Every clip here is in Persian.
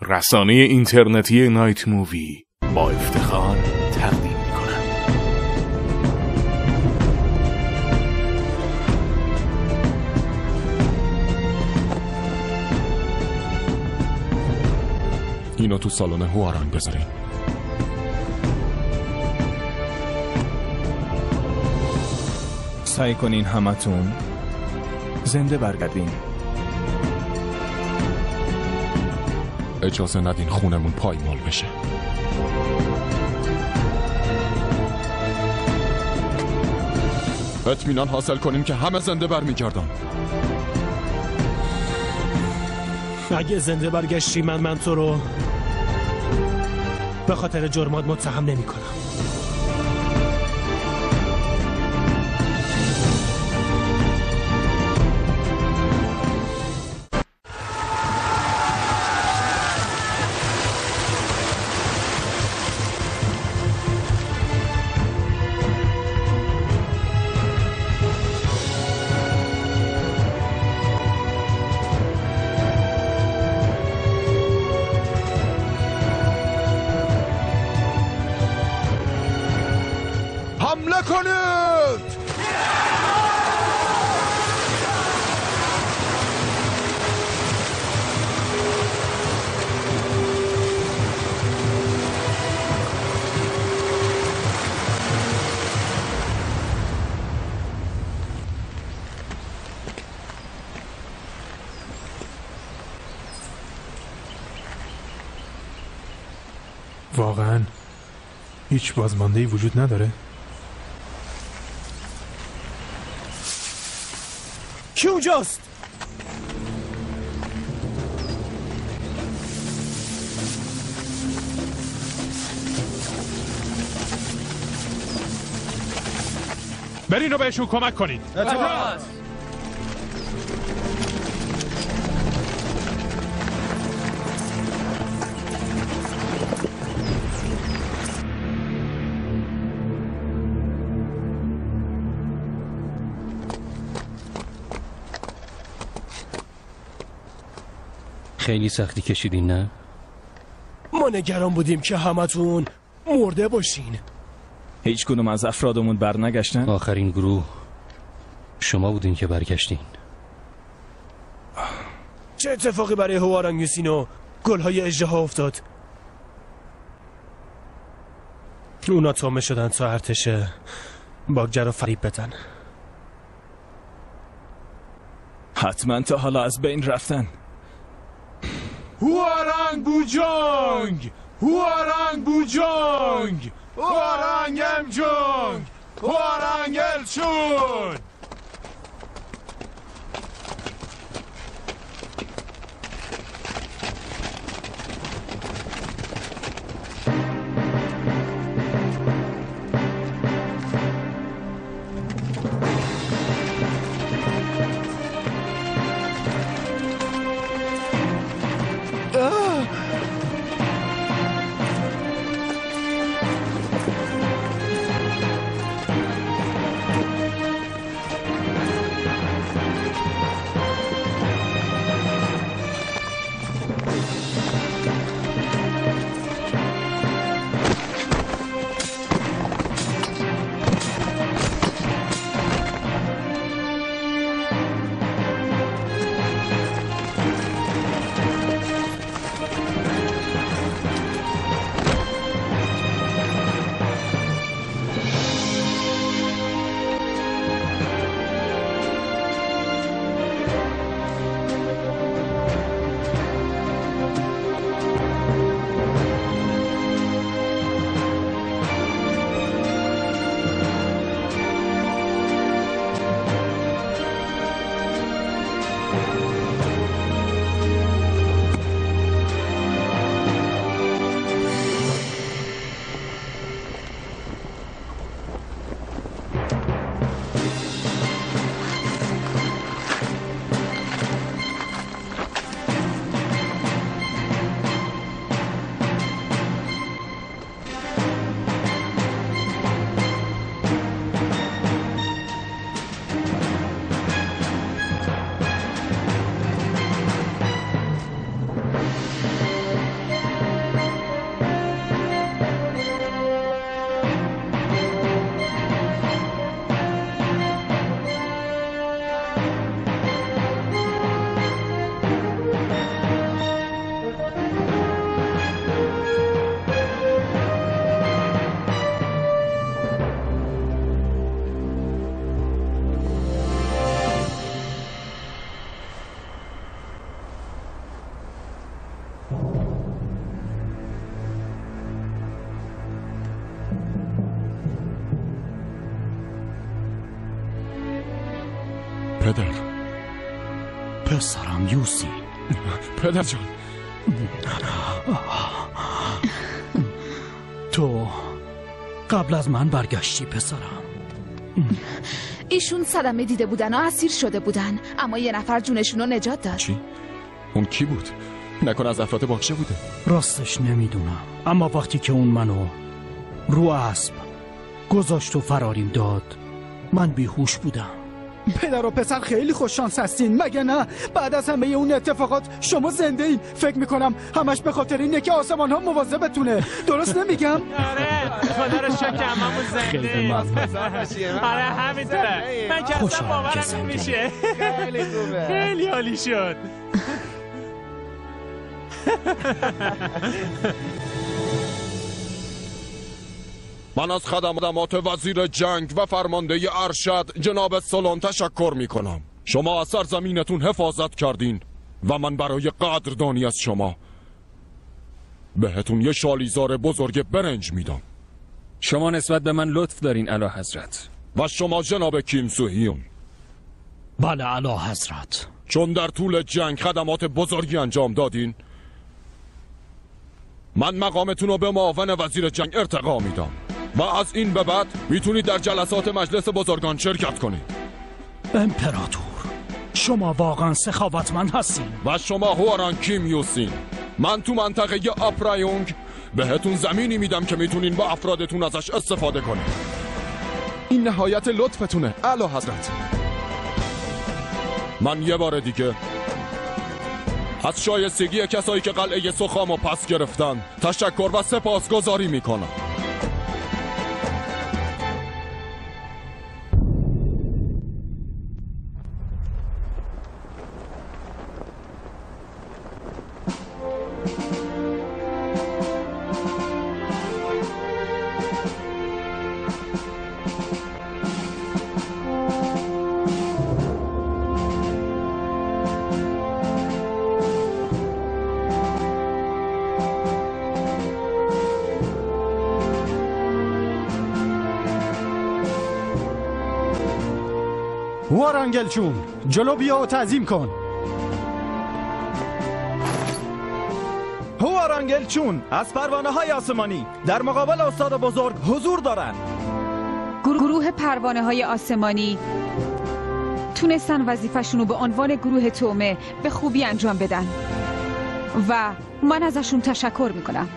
رسانه اینترنتی نایت مووی با افتخار تقدیم می‌کند. اینو تو سالن هوارنگ بذارین. سعی کنین همتون زنده برگردین. اجازه ندین خونمون پایمال بشه. اطمینان حاصل کنیم که همه زنده برمیگردن. اگه زنده برگشتی من تو رو به خاطر جرمات متهم نمی کنم. حمله کنید! واقعاً هیچ بازمانده‌ای وجود نداره؟ کی اونجاست؟ برین رو بهشون کمک کنید. خیلی سختی کشیدین نه؟ ما نگران بودیم که همتون مرده باشین. هیچ کدوم از افرادمون برنگشتن؟ آخرین گروه شما بودین که برگشتین. چه اتفاقی برای هوارنگ یوسین و گلهای اژدها افتاد؟ اونا تومه شدن تا ارتش باگجر رو فریب بدن. حتما تا حالا از بین رفتن. هوارنگ بوجانگ! هوارنگ بوجانگ! هوارنگ امجانگ! هوارنگ الچون! پدر. پسرم یوسین. پدر جان. تو قبل از من برگشتی پسرم. ایشون صدمه دیده بودن و اسیر شده بودن، اما یه نفر جونشون رو نجات داد. چی؟ اون کی بود؟ نکنه از افراد باغچه بوده؟ راستش نمیدونم، اما وقتی که اون منو رو اسب گذاشت و فراریم داد من بیهوش بودم. پدر و پسر خیلی خوششانس هستین مگه نه؟ بعد از همه اون اتفاقات شما زنده این. فکر میکنم همش به خاطر اینه که آسمان ها مواظبتونه. درست نمیگم؟ آره خدا رو شکر هممون زنده. آره همینطوره. من که اصلا باورم نمیشه. خیلی عالی شد. من از خدمات وزیر جنگ و فرمانده ارشد جناب سولان تشکر می کنم. شما از سرزمینتون حفاظت کردین و من برای قدردانی از شما بهتون یه شالیزار بزرگ برنج میدم. شما نسبت به من لطف دارین اعلی حضرت. و شما جناب کیم سو هیون. بله اعلی حضرت. چون در طول جنگ خدمات بزرگی انجام دادین، من مقامتون رو به معاون وزیر جنگ ارتقا میدم و از این به بعد میتونید در جلسات مجلس بزرگان شرکت کنید. امپراتور شما واقعا سخاوتمند هستین. و شما هواران کیم یوسین، من تو منطقه آپرایونگ بهتون زمینی میدم که میتونین با افرادتون ازش استفاده کنید. این نهایت لطفتونه اعلی حضرت. من یه بار دیگه از شایستگی کسایی که قلعه سخامو پس گرفتن تشکر و سپاسگزاری میکنم. هوارانگل چون جلو بیا و تعظیم کن. هوارانگل چون از پروانه های آسمانی در مقابل استاد بزرگ حضور دارن. گروه پروانه های آسمانی تونستن وظیفه‌شون رو به عنوان گروه تومه به خوبی انجام بدن و من ازشون تشکر میکنم.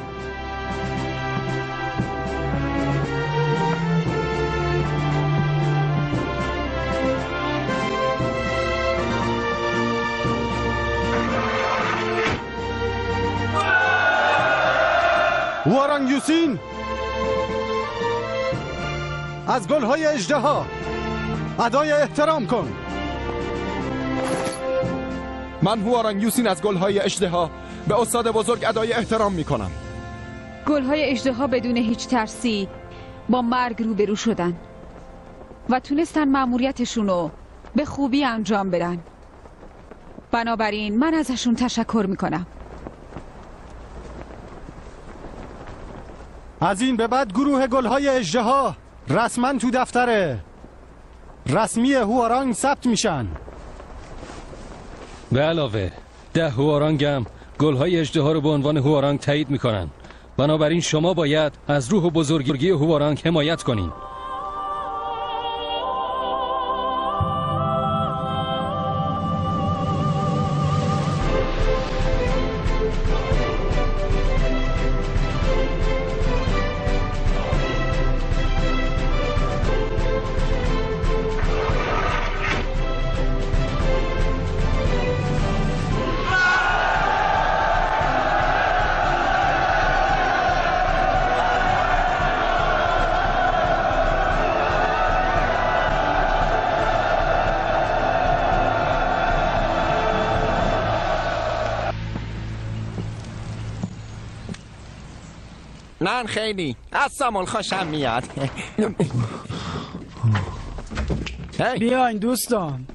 هوارانگ یوسین از گلهای اژدها ادای احترام کن. من هوارانگ یوسین از گلهای اژدها به استاد بزرگ ادای احترام میکنم. گلهای اژدها بدون هیچ ترسی با مرگ روبرو شدن و تونستن مأموریتشون رو به خوبی انجام بدن. بنابراین من ازشون تشکر میکنم. از این به بعد گروه گلهای اژدها رسما تو دفتر رسمی هوارانگ ثبت میشن. به علاوه 10 هوارانگ هم گلهای اژدها رو به عنوان هوارانگ تایید میکنن. بنابراین شما باید از روح و بزرگی هوارانگ حمایت کنین. من خیلی از سامول خوشم میاد. بیاین دوستان.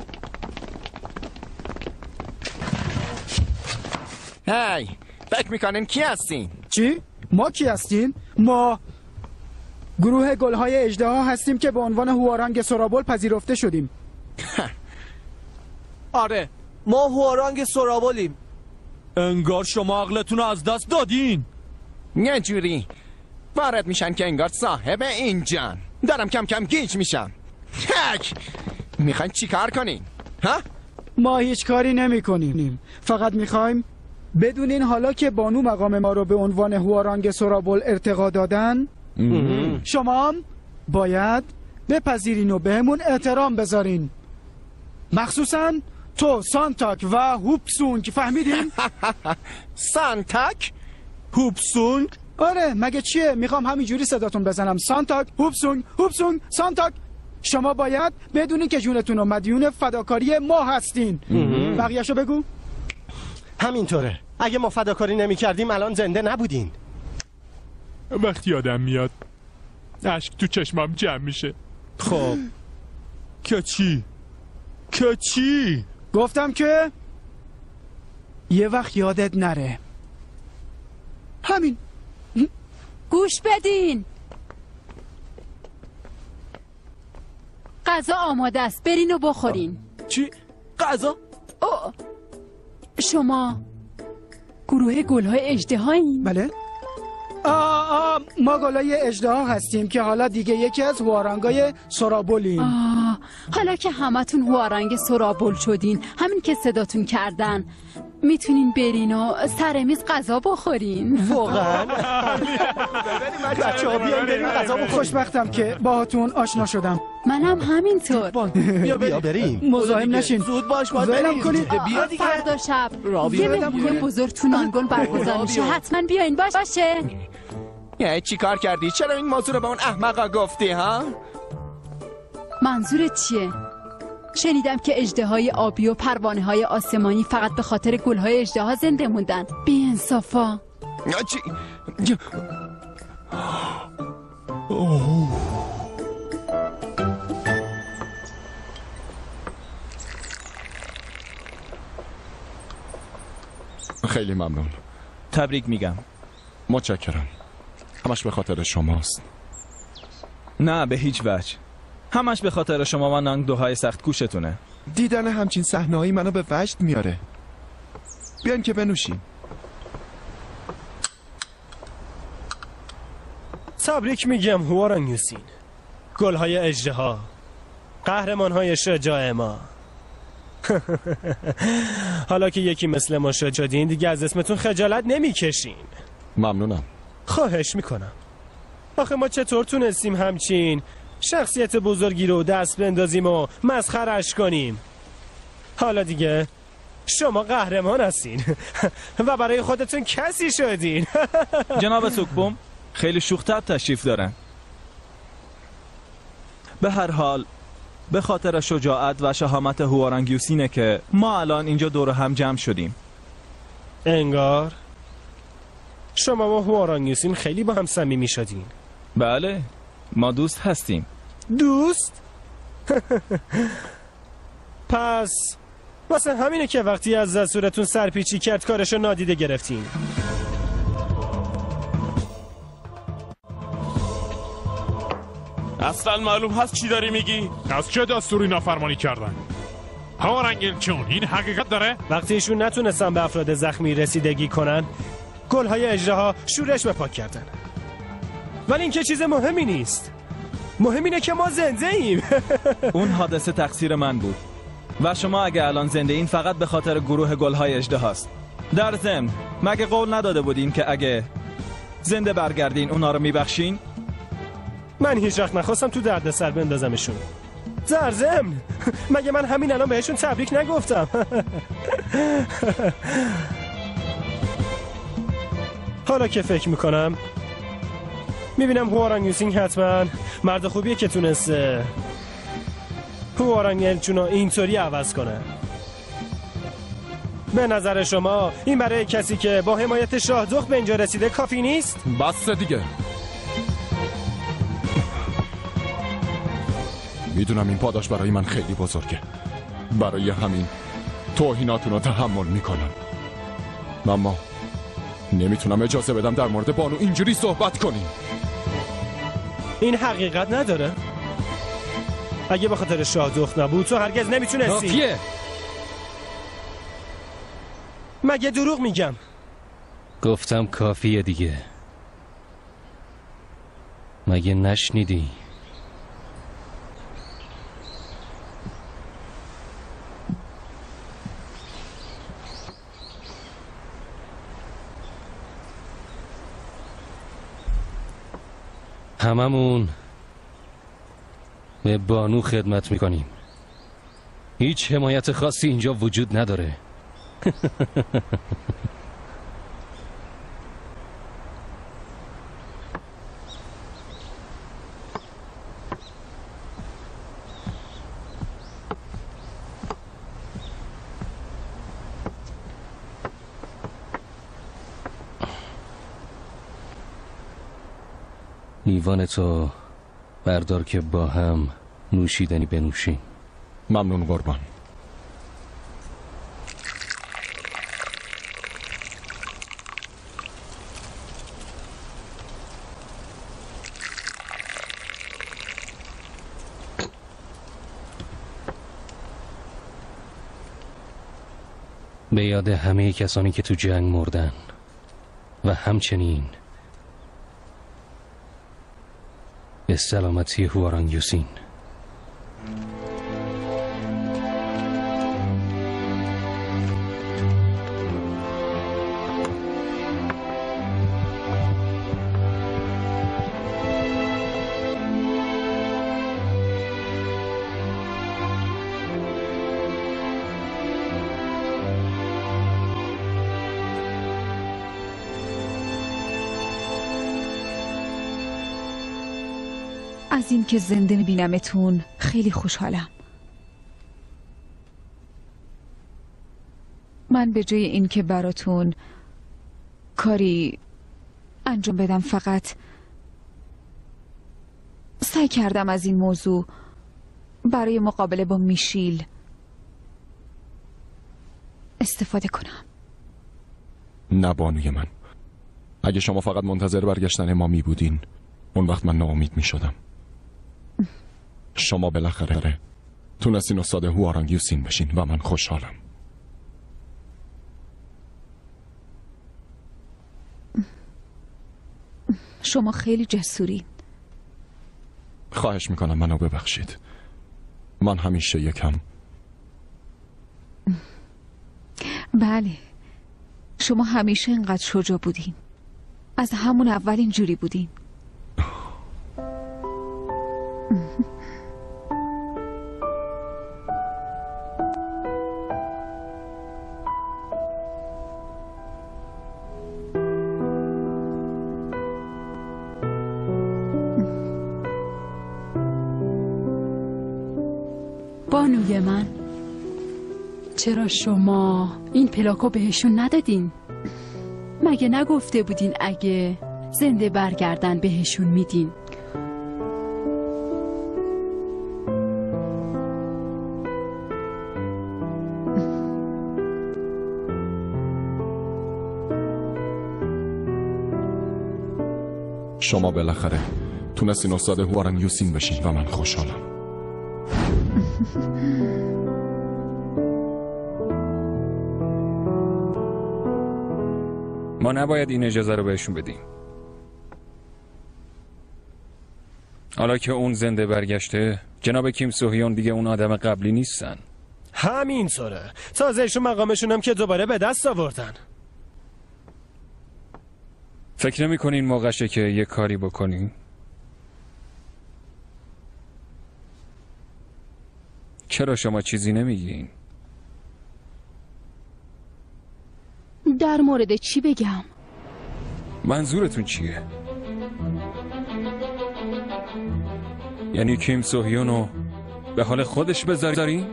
هی فکر میکنین کی هستین؟ چی؟ ما کی هستیم؟ ما گروه گلهای اژدها هستیم که به عنوان هوارانگ سورابول پذیرفته شدیم. آره، ما هوارانگ سورابولیم. انگار شما عقلتون رو از دست دادین. یه جوری وارد میشن که انگار صاحب اینجان. دارم کم کم گیج میشم. تک میخواین چی کار کنین؟ ها؟ ما هیچ کاری نمی کنیم، فقط میخوایم بدونین حالا که بانو مقام ما رو به عنوان هوارانگ سورابول ارتقا دادن، شما هم باید بپذیرین و بهمون احترام بذارین. مخصوصا تو سانتاک و هوپسونگ، فهمیدین؟ سانتاک؟ هوپسونگ؟ آره، مگه چیه؟ میخوام همینجوری صداتون بزنم. سانتاک، هوپسونگ، هوپسونگ، سانتاک. شما باید بدونین که جونتون و مدیون فداکاری ما هستین. بقیه‌شو بگو. همینطوره. اگه ما فداکاری نمی کردیم الان زنده نبودین. وقتی آدم میاد اشک تو چشمم جمع میشه. خب که چی؟ که چی؟ گفتم که یه وقت یادت نره. همین. گوش بدین. غذا آماده است، برین و بخورین. چی؟ غذا؟ شما گروه گل‌های اژدهایین؟ بله. ما گل‌های اژدها هستیم که حالا دیگه یکی از هوارانگای سورابولیم. حالا که همتون هوارانگ سورابول شدین، همین که صداتون کردن، میتونین برین و سر میز غذا بخورین. واقعا؟ بچه‌ها بیاین بریم غذا بخوریم. خوشبختم که باهاتون آشنا شدم. منم همینطور. بیا بریم. مزاحم نشین. زود باش، باید ولم بریم. کنید. بیا دیگه. فردا شب یه مهمونی بزرگ تو نانگل برگزار میشه. حتما بیاین. باشه. یه چی کار کردی؟ چرا این موضوع رو به اون احمقا گفتی ها؟ منظورت چیه؟ شنیدم که اژدهای آبی و پروانه‌های آسمانی فقط به خاطر گل‌های اژدها زنده موندن. بی انصافا. چی؟ خیلی ممنون. تبریک میگم. متشکرم. همش به خاطر شماست. نه به هیچ وجه. همش به خاطر شما و نانگ دوهای سخت کوشتونه. دیدن همچین صحنه‌ای منو به وجد میاره. بیاین که بنوشیم. تبریک میگم هوارانگ یوسین، گل‌های اژدها، قهرمان‌های شجاع ما. حالا که یکی مثل ما شدین دیگه از اسمتون خجالت نمیکشین. ممنونم. خواهش میکنم. آخه ما چطور تونستیم همچین شخصیت بزرگی رو دست بندازیم و مسخرش کنیم؟ حالا دیگه شما قهرمان هستین و برای خودتون کسی شدین. جناب سوکبوم خیلی شوخ‌طبع تشریف دارن. به هر حال به خاطر شجاعت و شهامت هوارانگ یوسینه که ما الان اینجا دور هم جمع شدیم. انگار شما و هوارانگ یوسین خیلی با هم صمیمی شدین. بله، ما دوست هستیم. دوست؟ پس واسه همینه که وقتی از دستورتون سرپیچی کرد کارشو نادیده گرفتین. اصلا معلوم هست چی داری میگی؟ از چه دستوری نافرمانی کردن؟ هوارانگ چون این حقیقت داره؟ وقتی ایشون نتونستن به افراد زخمی رسیدگی کنن، گل‌های اژدها شورش به پاک کردن. ولی این که چیز مهمی نیست. مهم اینه که ما زنده ایم. اون حادثه تقصیر من بود و شما اگه الان زنده این فقط به خاطر گروه گل‌های اژدهاست. در ضمن مگه قول نداده بودین که اگه زنده برگردین اونا رو میبخشین؟ من هیچ وقت نخواستم تو دردسر بندازمشون. در ضمن مگه من همین الان بهشون تبریک نگفتم؟ حالا که فکر میکنم میبینم هوارانگ یوسین حتما مرد خوبیه که تونسته هوارانگ الچونو اینطوری عوض کنه. به نظر شما این برای کسی که با حمایت شاهدخت به اینجا رسیده کافی نیست؟ بس دیگه. میدونم این پاداش برای من خیلی بزرگه. برای همین توهیناتون رو تحمل میکنم. اما نمیتونم اجازه بدم در مورد بانو اینجوری صحبت کنیم. این حقیقت نداره؟ اگه به خاطر شاهدخت نبود تو هرگز نمیتونستی. کافیه. مگه دروغ میگم؟ گفتم کافیه دیگه. مگه نشنیدی؟ هممون به بانو خدمت میکنیم. هیچ حمایت خاصی اینجا وجود نداره. لیوان تو بردار که با هم نوشیدنی بنوشیم. ممنون قربان. به یاد همه کسانی که تو جنگ مردن و همچنین به سلامتی هوارانگ یوسین. از این که زنده میبینمتون خیلی خوشحالم. من به جای این که براتون کاری انجام بدم فقط سعی کردم از این موضوع برای مقابله با میشیل استفاده کنم. نه بانوی من، اگه شما فقط منتظر برگشتن ما می بودین اون وقت من ناامید می شدم. شما بالاخره تونستین استاد هوارانگ یوسین بشین و من خوشحالم. شما خیلی جسورین. خواهش میکنم منو ببخشید. من همیشه یکم. بله، شما همیشه اینقدر شجاع بودین. از همون اول اینجوری بودین. بانوی من، چرا شما این پلاکو بهشون ندادین؟ مگه نگفته بودین اگه زنده برگردن بهشون میدین؟ شما بالاخره تونستین استاد هوارانگ یوسین بشین و من خوشحالم. ما نباید این اجازه رو بهشون بدیم. حالا که اون زنده برگشته، جناب کیم سوهیون دیگه اون آدم قبلی نیستن. همینطوره. تازهشون مقامشون هم که دوباره به دست آوردن. فکر نمی کنین موقعشه که یه کاری بکنین؟ چرا شما چیزی نمیگین؟ در مورد چی بگم؟ منظورتون چیه؟ یعنی کیم سوهیونو به حال خودش بذارین؟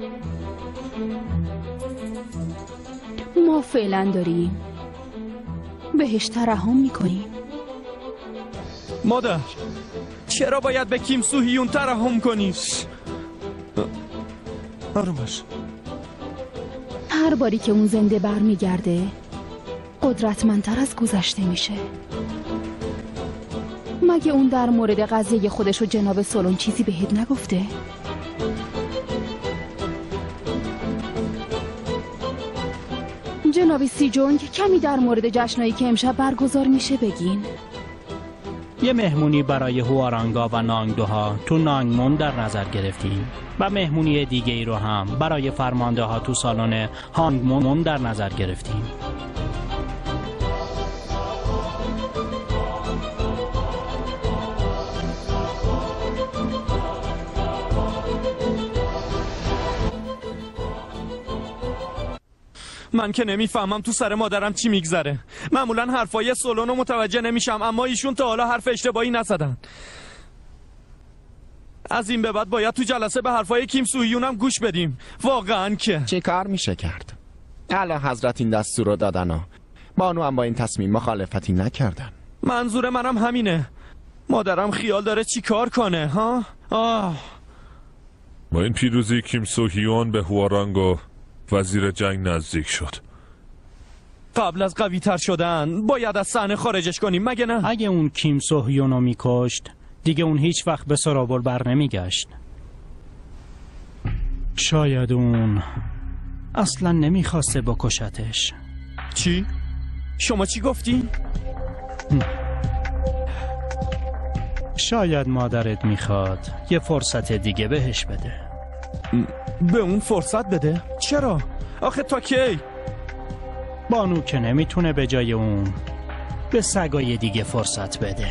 ما فعلا داریم بهش ترحم میکنیم. مادر، چرا باید به کیم سوهیون ترحم کنی؟ آروم باش. هر باری که اون زنده برمیگرده قدرتمندتر از گذشته میشه. مگه اون در مورد قضیه خودش و جناب سولون چیزی بهت نگفته؟ جناب سیجونگ کمی در مورد جشنایی که امشب برگزار میشه بگین. یه مهمونی برای هوارانگا و نانگدوها تو نانگمون در نظر گرفتیم و مهمونی دیگه ای رو هم برای فرمانده ها تو سالن هانگمون در نظر گرفتیم. من که نمیفهمم تو سر مادرم چی میگذره. معمولا حرفای سولون رو متوجه نمیشم، اما ایشون تا حالا حرف اشتباهی نزدن. از این به بعد باید تو جلسه به حرفای کیم سوهیون هم گوش بدیم. واقعا که چه کار میشه کرد؟ اعلی حضرت این دستور رو دادن و بانو هم با این تصمیم مخالفتی نکردن. منظور منم همینه. مادرم خیال داره چی کار کنه ها؟ با این پیروزی کیم سوهیون به هوارانگ و وزیر جنگ نزدیک شد. قبل از قوی تر شدن باید از صحنه خارجش کنیم، مگه نه؟ اگه اون کیم سوهیون رو میکشت دیگه اون هیچ وقت به سورابول بر نمیگشت. شاید اون اصلا نمیخواسته بکشتش. چی؟ شما چی گفتی؟ شاید مادرت میخواد یه فرصت دیگه بهش بده. به اون فرصت بده؟ چرا؟ آخه تا کی؟ بانو که نمیتونه به جای اون به سگای دیگه فرصت بده.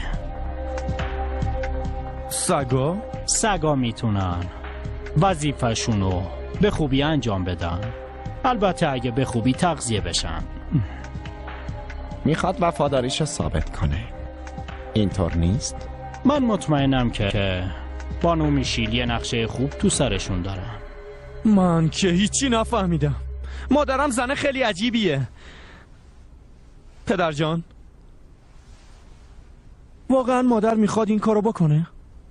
سگا؟ سگا میتونن وظیفه‌شونو به خوبی انجام بدن، البته اگه به خوبی تغذیه بشن. میخواد وفاداریشو ثابت کنه، اینطور نیست؟ من مطمئنم که بانو میشیل یه نقشه خوب تو سرشون دارن. من که هیچی نفهمیدم. مادرم زنه خیلی عجیبیه. پدر جان، واقعا مادر میخواد این کارو بکنه؟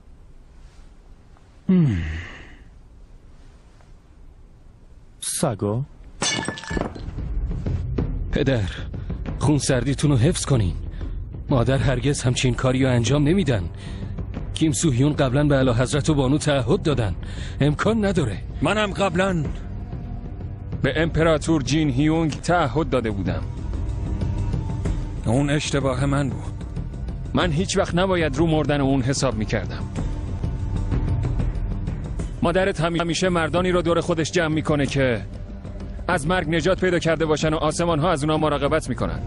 سگا؟ پدر، خون سردیتون رو حفظ کنین. مادر هرگز همچین کاری رو انجام نمیدن. کیم سوهیون قبلا به اعلی حضرت و بانو تعهد دادن، امکان نداره. منم قبلا به امپراتور جین هیونگ تعهد داده بودم. اون اشتباه من بود. من هیچ وقت نباید رو مردن اون حساب میکردم. مادرت همیشه مردانی رو دور خودش جمع میکنه که از مرگ نجات پیدا کرده باشن و آسمان ها از اونا مراقبت میکنن.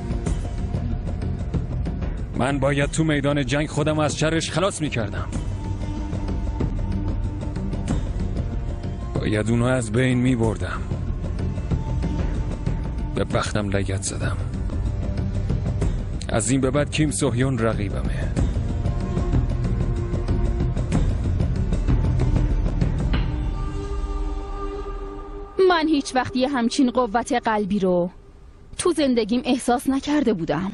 من باید تو میدان جنگ خودم از شرش خلاص میکردم. باید اونو از بین میبردم. به بختم لگد زدم. از این به بعد کیم سوهیون رقیبمه. من هیچ وقت یه همچین قوت قلبی رو تو زندگیم احساس نکرده بودم.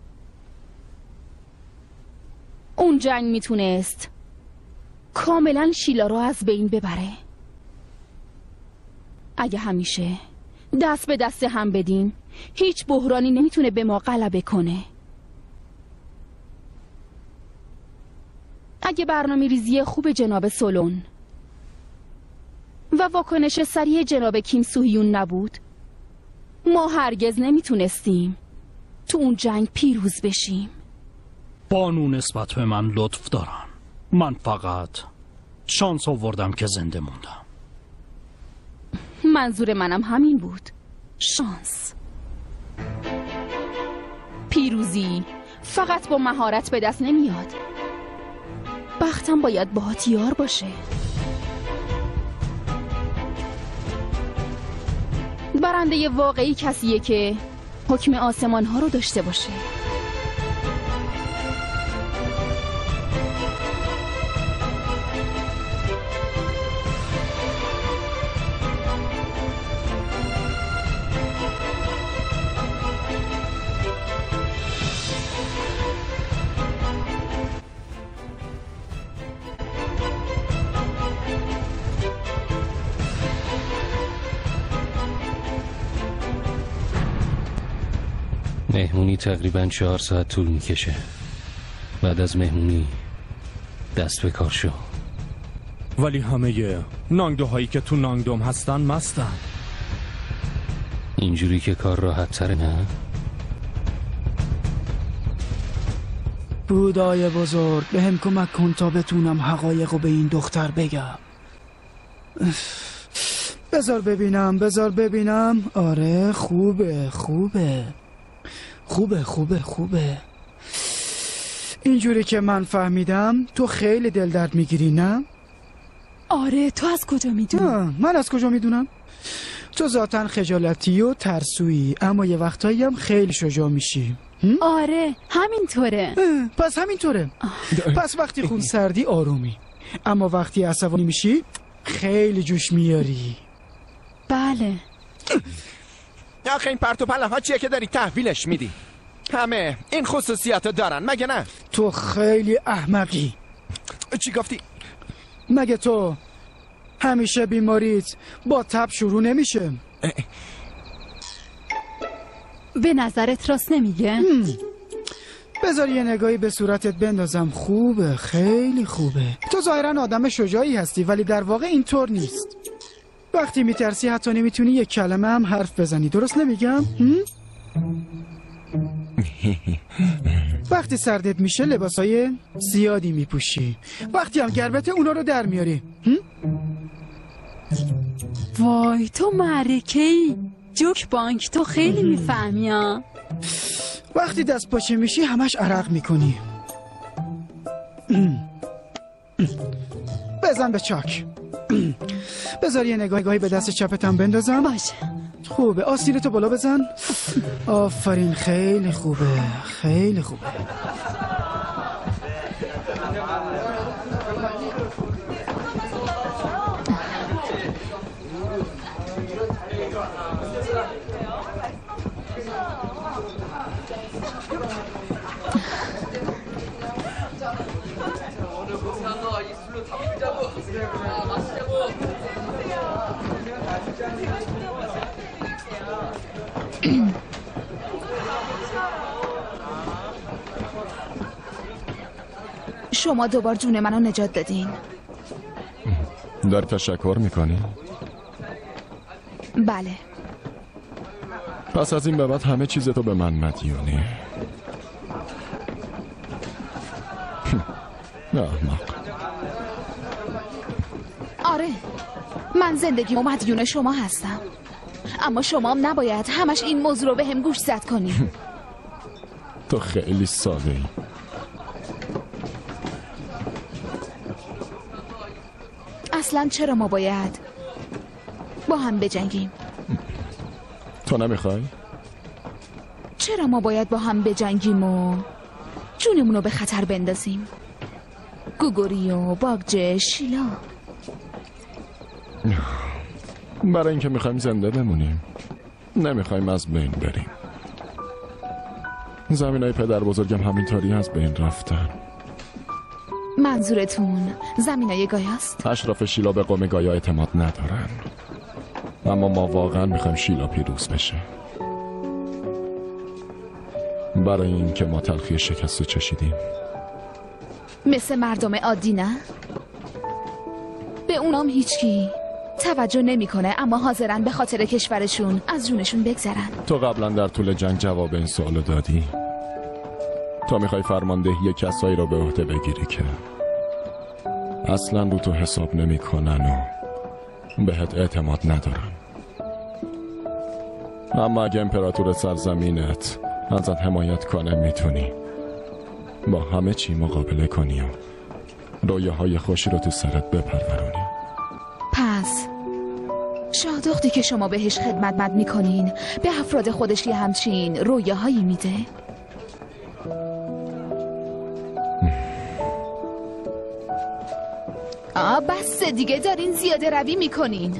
اون جنگ میتونست کاملا شیلا رو از بین ببره. اگه همیشه دست به دست هم بدیم هیچ بحرانی نمیتونه به ما غلبه کنه. اگه برنامه ریزی خوب جناب سولون و واکنش سریع جناب کیم سوهیون نبود، ما هرگز نمیتونستیم تو اون جنگ پیروز بشیم. بانو نسبت به من لطف دارن. من فقط شانس آوردم که زنده موندم. منظور منم همین بود، شانس. پیروزی فقط با مهارت به دست نمیاد، بختم باید باهات یار باشه. برنده واقعی کسیه که حکم آسمان ها رو داشته باشه. مهمونی تقریباً 4 ساعت طول میکشه. بعد از مهمونی دست به کار شو. ولی همه نانگدوهایی که تو نانگدوم هستن مستن. اینجوری که کار راحت تره نه؟ بودای بزرگ به هم کمک کن تا بتونم حقایقو به این دختر بگم. بذار ببینم. آره خوبه. اینجوری که من فهمیدم تو خیلی دل درد میگیری نه؟ آره تو از کجا میدونی؟ من از کجا میدونم؟ تو ذاتن خجالتی و ترسویی اما یه وقتایی هم خیلی شجاع میشی. آره همینطوره. پس همینطوره. پس وقتی خون سردی آرومی اما وقتی عصبانی میشی خیلی جوش میاری. بله. آخه این پرت و پله ها چیه که داری تحویلش میدی؟ همه این خصوصیت دارن مگه نه؟ تو خیلی احمقی. چی گفتی؟ مگه تو همیشه بیماریت با تب شروع نمیشه؟ به نظرت راست نمیگه؟ بذار یه نگاهی به صورتت بندازم. خوبه خیلی خوبه. تو ظاهرا آدم شجاعی هستی ولی در واقع اینطور نیست. وقتی میترسی حتی نمیتونی یک کلمه هم حرف بزنی. درست نمیگم؟ وقتی سردت میشه لباسای زیادی میپوشی. وقتی هم گرمته اونا رو در میاری. وای تو معرکه‌ای. جوک بانک تو خیلی میفهمی ها. وقتی دست پاچه میشی همش عرق میکنی. بزن به چاک. بذار یه نگاهی به دست چپتم بندازم. باشه خوبه. آستینتو بالا بزن. آفرین خیلی خوبه. شما دوبار جون منو نجات دادین. در تشکر میکنی؟ بله. پس از این به بعد همه چیزتو به من مدیونی. احمق. آره من زندگی مدیون شما هستم اما شما هم نباید همش این موضوع رو به هم گوش زد کنی. تو خیلی ساده ای. اصلا چرا ما باید با هم بجنگیم؟ تو نمیخوای؟ چرا ما باید با هم بجنگیم و جونمونو به خطر بندازیم؟ گوگوری و باگجه شیلا. برای اینکه میخوایم زنده بمونیم، نمیخوایم از بین بریم. زمینای پدر بزرگم همینطوری از بین رفتن. منظورتون زمینای گایاست؟ اشراف شیلا به قوم گایا اعتماد ندارن، اما ما واقعا میخوایم شیلا پیروز بشه. برای این که ما تلخی شکست رو چشیدیم. مثل مردم عادی نه؟ به اونام هیچکی توجه نمیکنه اما حاضرن به خاطر کشورشون از جونشون بگذرن. تو قبلا در طول جنگ جواب این سوالو دادی؟ تو میخوای فرماندهی کسایی رو به عهده بگیری که اصلا رو تو حساب نمیکنن و بهت اعتماد ندارن. اما اگه امپراتور سرزمینت ازت حمایت کنه میتونی با همه چی مقابله کنی و رویاهای خوشی رو تو سرت بپرورونی. پس شادختی که شما بهش خدمت میکنین به افراد خودش یه همچین رویاهایی میده؟ بس دیگه دارین زیاده روی میکنین.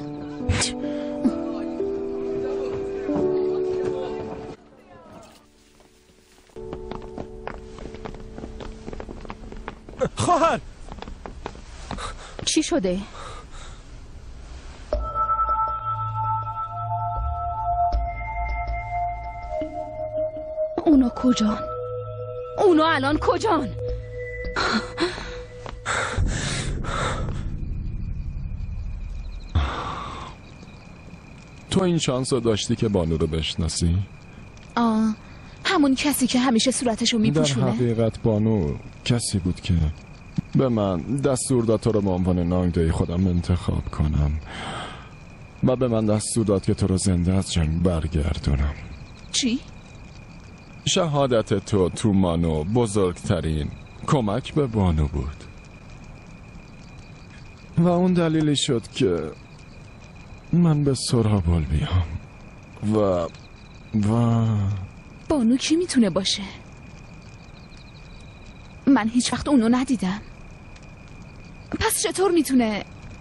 خواهر چی شده؟ اونا کجان؟ اونا الان کجان؟ تو این شانس رو داشتی که بانو رو بشناسی؟ همون کسی که همیشه صورتشو میپوشونه؟ در حقیقت بانو کسی بود که به من دستور داد تو رو به عنوان نانگدوی خودم انتخاب کنم و به من دستور داد که تو رو زنده از جنگ برگردونم. چی؟ شهادت تو مانو بزرگترین کمک به بانو بود و اون دلیلی شد که من به سورابل بیام و بانو کی میتونه باشه؟ من هیچ وقت اونو ندیدم. پس چطور میتونه؟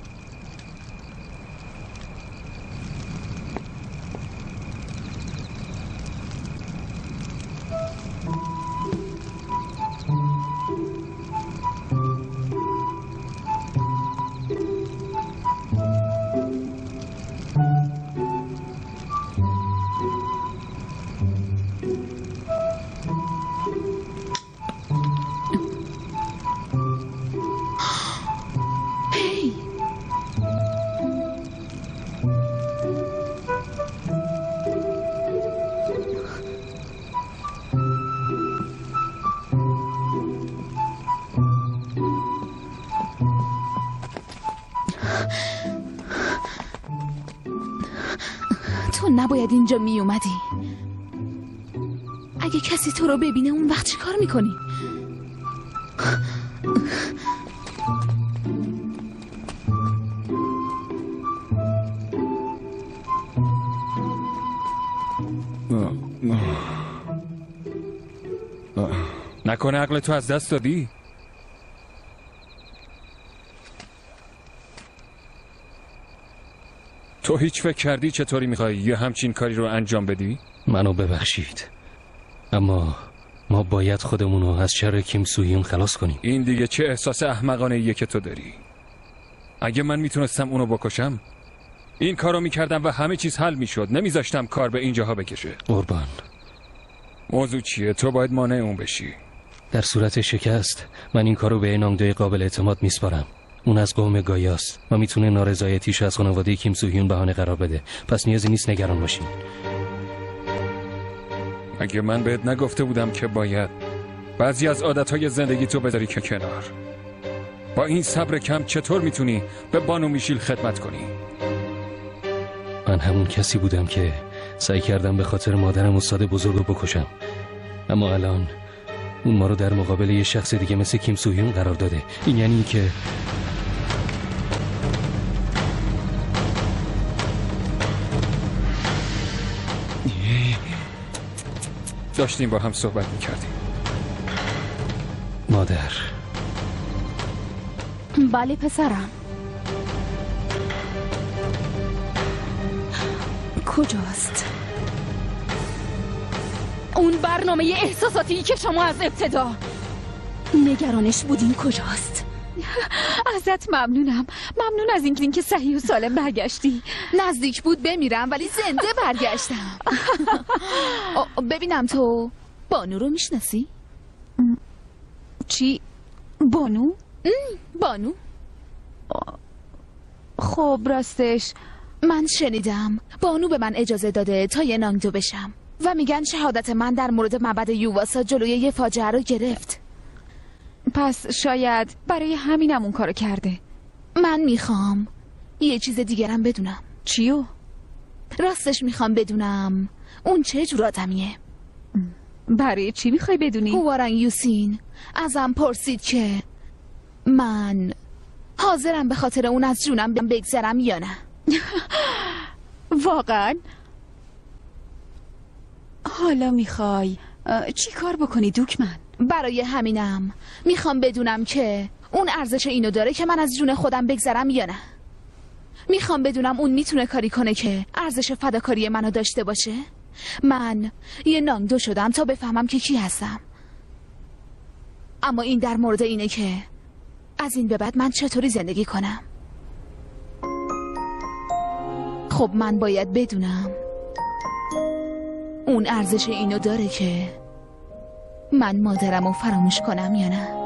تو نباید اینجا می اومدی. اگه کسی تو رو ببینه اون وقت چی کار میکنی؟ نکنه عقل تو از دست دادی؟ تو هیچ فکر کردی چطوری میخوای یه همچین کاری رو انجام بدی؟ منو ببخشید، اما ما باید خودمون رو از شر کیم سوهیون خلاص کنیم. این دیگه چه احساس احمقانه ایه که تو داری؟ اگه من میتونستم اونو بکشم این کارو میکردم و همه چیز حل میشد. نمیذاشتم کار به اینجاها بکشه. قربان، موضوع چیه؟ تو باید مانع اون بشی. در صورت شکست من این کارو به نانگدوی قابل اعتماد میسپارم. اون از قوم گایاست و میتونه نارضایتیش از خانواده کیم سوهیون بهانه قرار بده. پس نیازی نیست نگران باشین. اگه من بهت نگفته بودم که باید بعضی از عادتهای زندگی تو بذاری که کنار، با این صبر کم چطور میتونی به بانو میشیل خدمت کنی؟ من همون کسی بودم که سعی کردم به خاطر مادرم استاد بزرگ رو بکشم، اما الان اون ما رو در مقابل یه شخص دیگه مثل کیم سوهیون قرار داده. این یعنی که داشتیم با هم صحبت میکردیم. مادر. بله پسرم. کجاست؟ اون برنامه احساساتی که شما از ابتدا نگرانش بودین کجاست؟ ازت ممنونم از این که صحیح و سالم برگشتی. نزدیک بود بمیرم ولی زنده برگشتم. ببینم تو بانو رو میشناسی؟ چی؟ بانو؟ بانو؟ خب راستش من شنیدم بانو به من اجازه داده تا یه نانگدو بشم و میگن شهادت من در مورد معبد یوواسا جلوی یه فاجعه رو گرفت. پس شاید برای همینم اون کارو کرده. من میخوام یه چیز دیگرم بدونم. چیو؟ راستش میخوام بدونم اون چه جور آدمیه. برای چی میخوای بدونی؟ هوارنگ یوسین ازم پرسید که من حاضرم به خاطر اون از جونم بگذرم یا نه. واقعا؟ حالا میخوای چی کار بکنی دوکمن؟ برای همینم میخوام بدونم که اون ارزش اینو داره که من از جون خودم بگذرم یا نه. میخوام بدونم اون میتونه کاری کنه که ارزش فداکاری منو داشته باشه. من یه نانگدو شدم تا بفهمم که کی هستم، اما این در مورد اینه که از این به بعد من چطوری زندگی کنم. خب من باید بدونم اون ارزش اینو داره که من مادرمو فراموش کنم یا نه.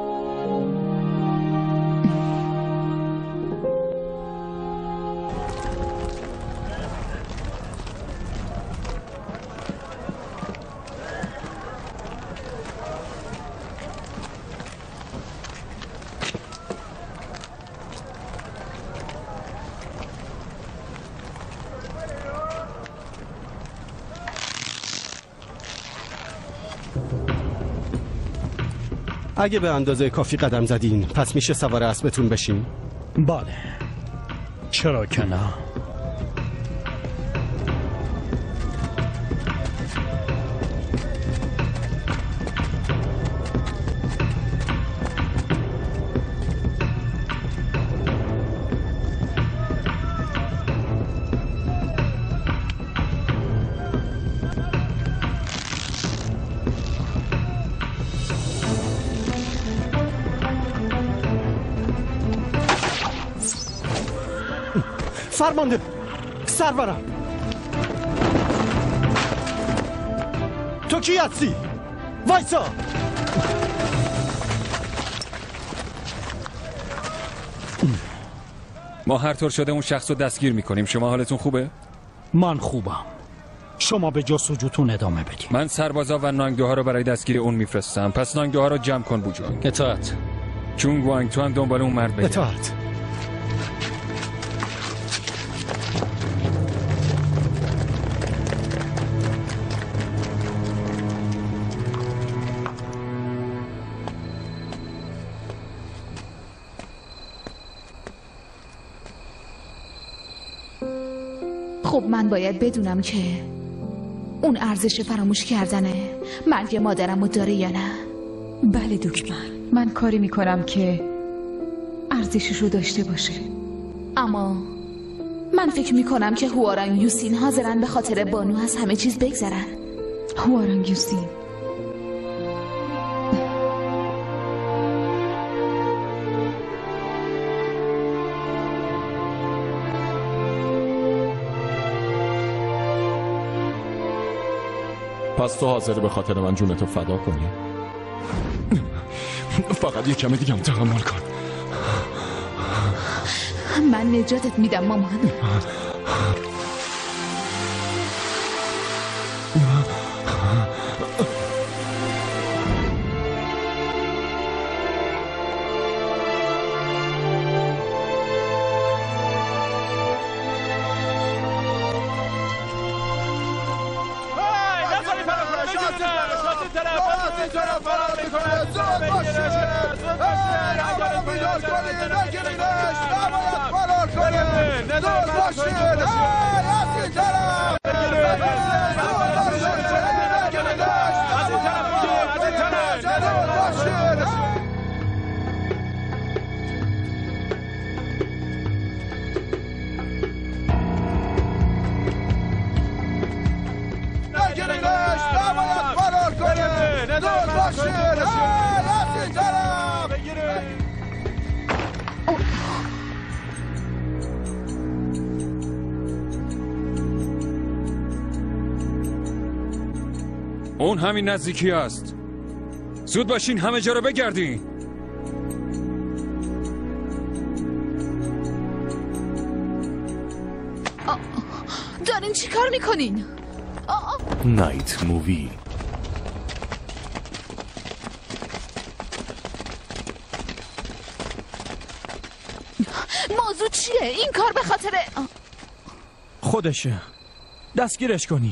اگه به اندازه کافی قدم زدین پس میشه سوار اسبتون بشین؟ بله، چرا که نه. فرمانده سرورم، تو کی هستی؟ وایسا. ما هر طور شده اون شخص رو دستگیر میکنیم. شما حالتون خوبه؟ من خوبم. شما به جستجوتون ادامه بدید. من سربازا و نانگدوها رو برای دستگیری اون میفرستم. پس نانگدوها رو جمع کن بوجانگ. اطاعت. چونگ وانگ تو هم دنبال اون مرد بگرد. اطاعت. خب من باید بدونم که اون ارزش فراموش کردنه مرگ مادرمو داره یا نه. بله دکتر، من کاری میکنم که ارزششو داشته باشه. اما من فکر میکنم که هوارانگ یوسین حاضرن به خاطر بانو از همه چیز بگذرن. هوارانگ یوسین پس تو حاضر به خاطر من جونتو فدا کنی؟ فقط یه کم دیگه هم تحمل کن. من نجاتت میدم مامان. اون همین نزدیکی است. زود باشین همه جا رو بگردین. دارین چی کار میکنین؟ نایت مووی. موضوع چیه؟ این کار به خاطر خودشه. دستگیرش کنین.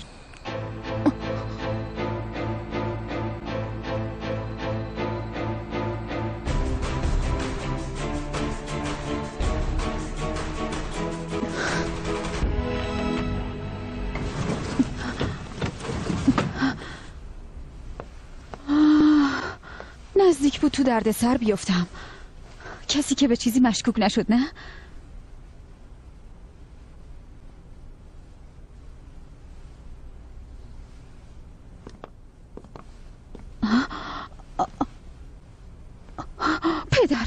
نزدیک بود تو درد سر بیفتم. کسی که به چیزی مشکوک نشد نه؟ پدر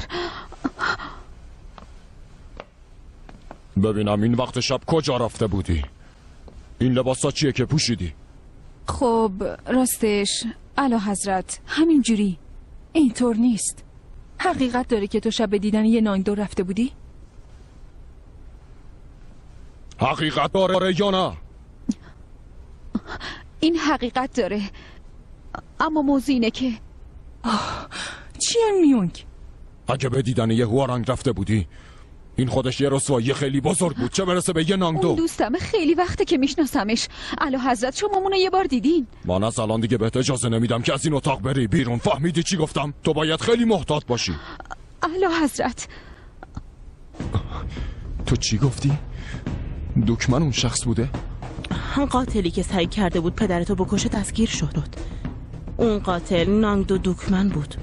ببینم این وقت شب کجا رفته بودی؟ این لباسا چیه که پوشیدی؟ خب راستش اعلی حضرت همینجوری اینطور نیست. حقیقت داره که تو شب دیدن یه نانگدو رفته بودی؟ حقیقت داره یا نه؟ این حقیقت داره، اما موضوع اینه که چیه میونگ؟ اگه به دیدن یه هوارانگ رفته بودی این خودش یه رسوایی خیلی بزرگ بود، چه برسه به یه نانگدو. اون دوستم خیلی وقته که میشناسمش. اعلی حضرت شما مونو یه بار دیدین. من از الان دیگه بهت اجازه نمیدم که از این اتاق بری بیرون. فهمیدی چی گفتم؟ تو باید خیلی محتاط باشی. اعلی حضرت تو چی گفتی؟ دکمن اون شخص بوده؟ قاتلی که سعی کرده بود پدرتو بکشه دستگیر شد. اون قاتل نانگدو دکمن بود.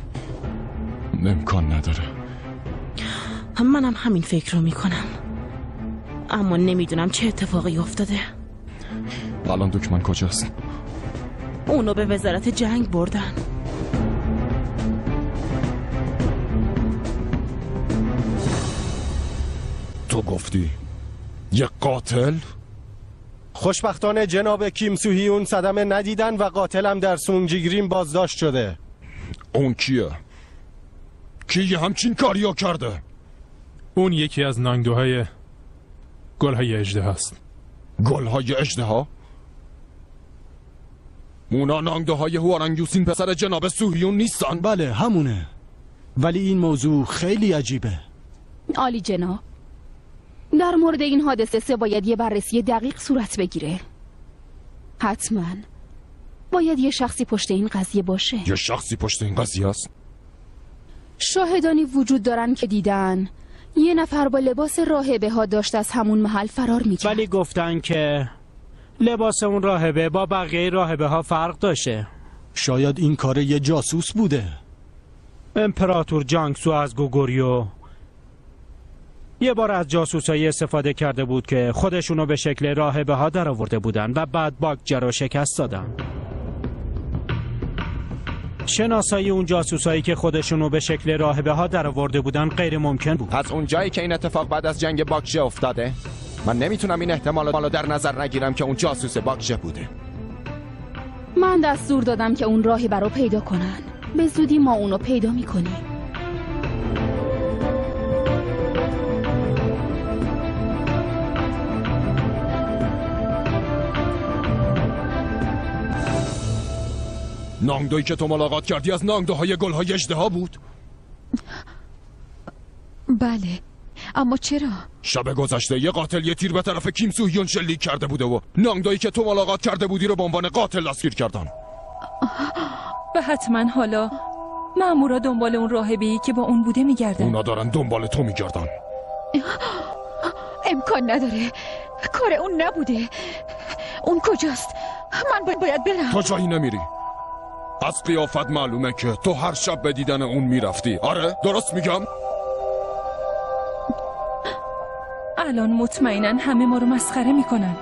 امکان نداره. منم همین فکر رو میکنم، اما نمیدونم چه اتفاقی افتاده. الان دکمن کجاست؟ اونو به وزارت جنگ بردن. تو گفتی یه قاتل؟ خوشبختانه جناب کیم سو هیون صدمه ندیدن و قاتلم در سونگجیگریم بازداشت شده. اون کیه؟ کی همچین کاریو کرده؟ اون یکی از نانگدوهای گلهای اژدها است. گلهای اژدها؟ اونا نانگدوهای هوارانگیوسین پسر جناب سوهیون نیستن؟ بله همونه، ولی این موضوع خیلی عجیبه. عالی جناب، در مورد این حادثه باید یه بررسی دقیق صورت بگیره. حتما باید یه شخصی پشت این قضیه باشه. یه شخصی پشت این قضیه است؟ شاهدانی وجود دارن که دیدن یه نفر با لباس راهبه ها داشت از همون محل فرار می‌کرد. ولی گفتن که لباس اون راهبه با بقیه راهبه ها فرق داشته. شاید این کار یه جاسوس بوده. امپراتور جانگسو از گوگوریو یه بار از جاسوسایی استفاده کرده بود که خودشونو به شکل راهبه ها در آورده بودن و بعد باکجه رو شکست دادن. شناسایی اون جاسوسایی که خودشونو به شکل راهبه ها در آورده بودن غیر ممکن بود. از اون جایی که این اتفاق بعد از جنگ باکجه افتاده، من نمیتونم این احتمال رو در نظر نگیرم که اون جاسوس باکجه بوده. من دستور دادم که اون راهبه رو پیدا کنن. به زودی ما اونو پیدا میکنیم. نانگدویی که تو ملاقات کردی از نانگدوهای گلهای اژدها بود؟ بله، اما چرا؟ شب گذشته یه قاتل یه تیر به طرف کیم سو هیون شلیک کرده بوده و نانگدویی که تو ملاقات کرده بودی رو به عنوان قاتل دستگیر کردن. و حتما حالا مامورا دنبال اون راهبه‌ای که با اون بوده میگردن. اونا دارن دنبال تو میگردن. امکان نداره، کار اون نبوده. اون کجاست؟ من باید برم. تو جایی نمیری. از قیافت معلومه که تو هر شب به دیدن اون میرفتی. آره درست میگم؟ الان مطمئنن همه ما رو مسخره میکنن.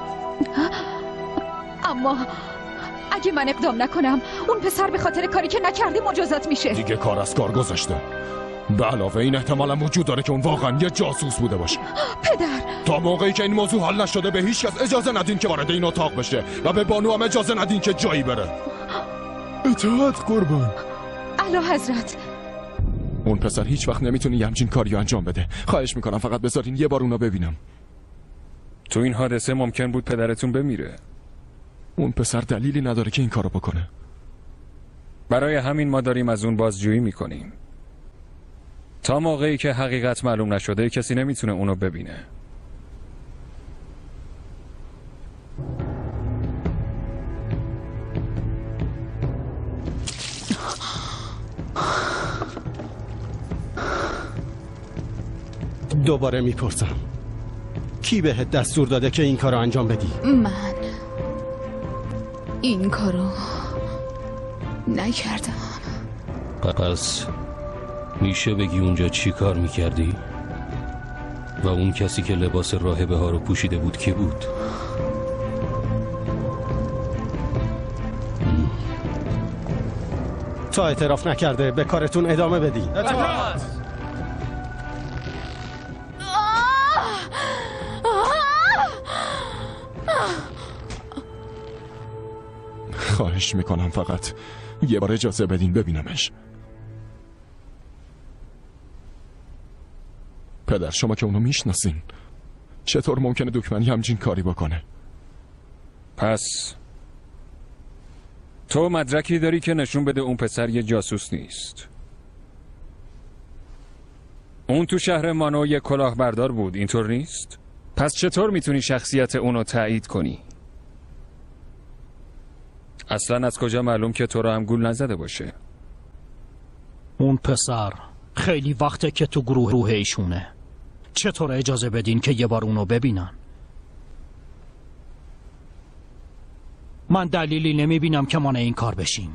اما اگه من اقدام نکنم اون پسر به خاطر کاری که نکرده مجازات میشه. دیگه کار از کار گذشته. به علاوه این احتمالم وجود داره که اون واقعا یه جاسوس بوده باشه. پدر، تا موقعی که این موضوع حل نشده به هیچ کس اجازه ندین که وارد این اتاق بشه و به بانو هم اجازه ندین که جایی بره. اطاعت قربان. اعلی حضرت، اون پسر هیچ وقت نمیتونه یه همچین کاری انجام بده. خواهش میکنم فقط بذارین یه بار اونو ببینم. تو این حادثه ممکن بود پدرتون بمیره. اون پسر دلیلی نداره که این کارو بکنه. برای همین ما داریم از اون بازجویی میکنیم. تا موقعی که حقیقت معلوم نشده کسی نمیتونه اونو ببینه. دوباره میپرسم، کی بهت دستور داده که این کارو انجام بدی؟ من این کارو نکردم. پس میشه بگی اونجا چی کار میکردی؟ و اون کسی که لباس راهبه ها رو پوشیده بود کی بود؟ تا اعتراف نکرده به کارتون ادامه بدین. خواهش میکنم فقط یه بار اجازه بدین ببینمش. پدر، شما که اونو میشناسین، چطور ممکنه دکمنی همچین کاری بکنه؟ پس تو مدرکی داری که نشون بده اون پسر یه جاسوس نیست؟ اون تو شهر مانو یک کلاهبردار بود، اینطور نیست؟ پس چطور میتونی شخصیت اونو تایید کنی؟ اصلا از کجا معلوم که تو رو هم گول نزده باشه؟ اون پسر خیلی وقته که تو گروه ایشونه. چطور اجازه بدین که یه بار اونو ببینن؟ من دلیلی نمیبینم که ما این کار بشیم.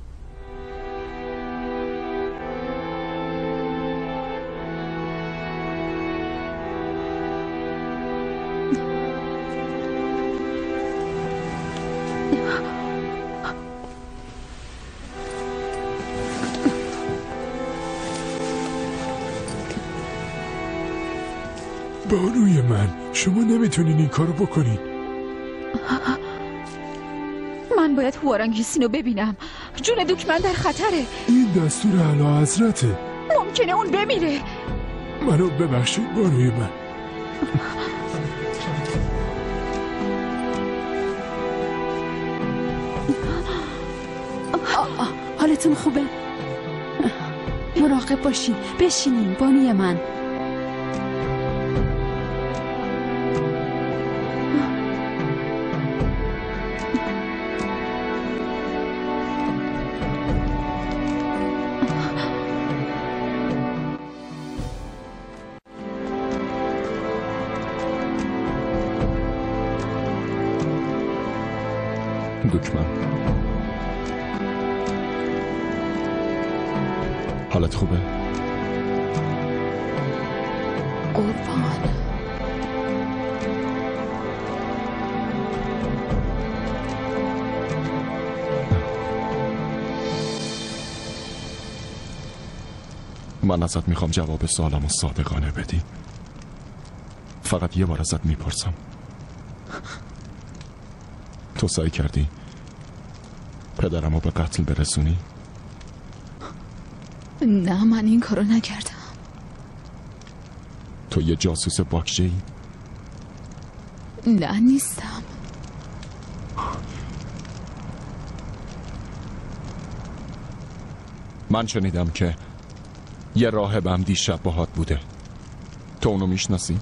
بانوی من، شما نمیتونین این کارو بکنین. من باید هوارانگیسینو ببینم. جون دوکمن در خطره. این دستور اعلیحضرته. ممکنه اون بمیره. منو ببخشید بانوی من. حالتون خوبه؟ مراقب باشین. بشینین بانوی من. دوکمن، حالت خوبه؟ قربان. من ازت میخوام جواب سوالمو صادقانه بدی. فقط یه بار ازت میپرسم. تو سعی کردی پدرمو به قتل برسونی؟ نه، من این کارو نکردم. تو یه جاسوس باکشه‌ای؟ نه، نیستم. من شنیدم که یه راهبم دیشب باهات بوده. تو اونو میشناسی؟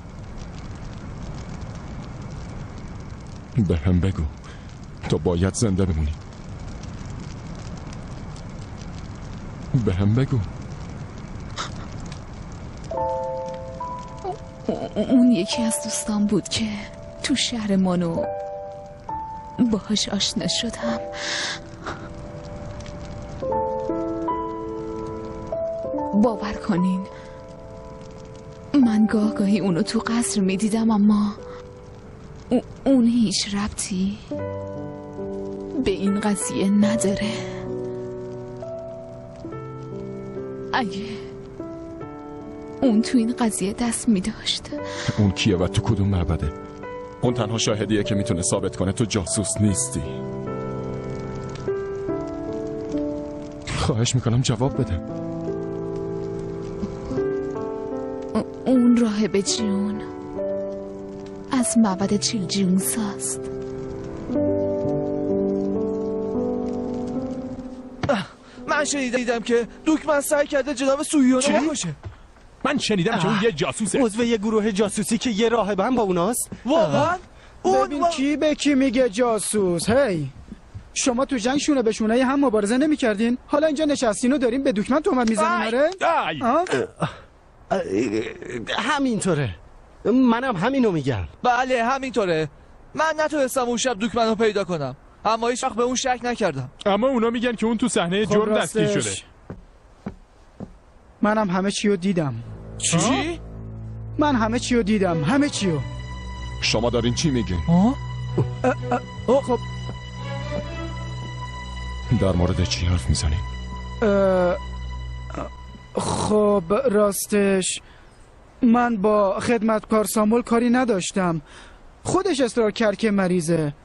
به هم بگو. تو باید زنده بمونی. به هم بگو. اون یکی از دوستان بود که تو شهر مانو باهاش آشنا شدم. باور کنین من گاهی اونو تو قصر میدیدم، اما اون هیچ ربطی به این قضیه نداره. اگه اون تو این قضیه دست می داشت. اون کیه و تو کدوم معبده؟ اون تنها شاهدیه که میتونه ثابت کنه تو جاسوس نیستی. خواهش میکنم جواب بده. اون راهب جیون از معبد چیلجیون ساست. من شنیدم که دوکمن سعی کرده جناب سویونو بکشه. من شنیدم که اون یه جاسوسه. عضو یه گروه جاسوسی که یه راهبم با اوناست. واقعا؟ ببین کی به کی میگه جاسوس. هی شما تو جنگ شونه به شونه هم مبارزه نمی‌کردین؟ حالا اینجا نشستین و دارین به دوکمن تهمت میزنین. آره؟ همینطوره. منم همینو میگم. بله همینطوره. من نتونستم اون شب دوکمنو پیدا کنم، اما هیچ وقت به اون شک نکردم. اما اونا میگن که اون تو صحنه جرم دستگیر شده. منم همه چیو دیدم. چی؟ من همه چیو دیدم، همه چیو. شما دارین چی میگین؟ خب در مورد چی حرف میزنین؟ خب راستش من با خدمتکار سامول کاری نداشتم. خودش اصرار کرد که مریضه.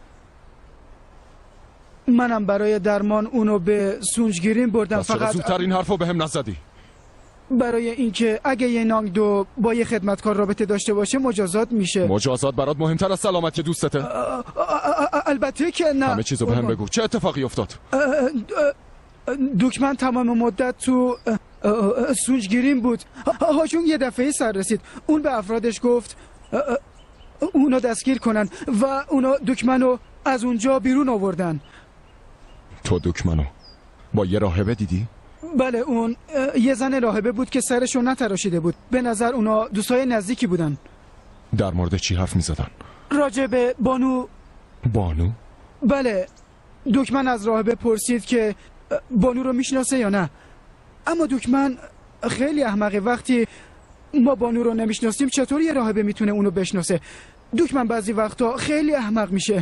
منم برای درمان اونو به سونجگیرین بردم. فقط زودتر این حرفو به هم نزدی؟ برای اینکه اگه یه نانگدو با یه خدمتکار رابطه داشته باشه مجازات میشه. مجازات برات مهمتر از سلامتی دوستته؟ البته که نه. همه چیزو به هم بگو. چه اتفاقی افتاد؟ دوکمن تمام مدت تو سونجگیریم بود. هاچونگ یه دفعه سر رسید. اون به افرادش گفت اونا دستگیر کنن و اونا دکمنو از اونجا بیرون آوردن. تو دکمنو با یه راهبه دیدی؟ بله، اون یه زن راهبه بود که سرشو نتراشیده بود. به نظر اونا دوستای نزدیکی بودن. در مورد چی حرف می زدن؟ راجع به بانو. بانو؟ بله، دکمن از راهبه پرسید که بانو رو میشناسه یا نه. اما دکمن خیلی احمقه. وقتی ما بانو رو نمیشناسیم چطور یه راهبه میتونه اونو بشناسه؟ دکمن بعضی وقتا خیلی احمق میشه.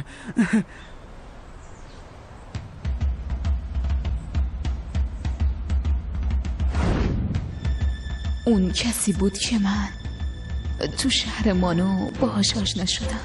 اون کسی بود که من تو شهر مانو باهاش آشنا شدم.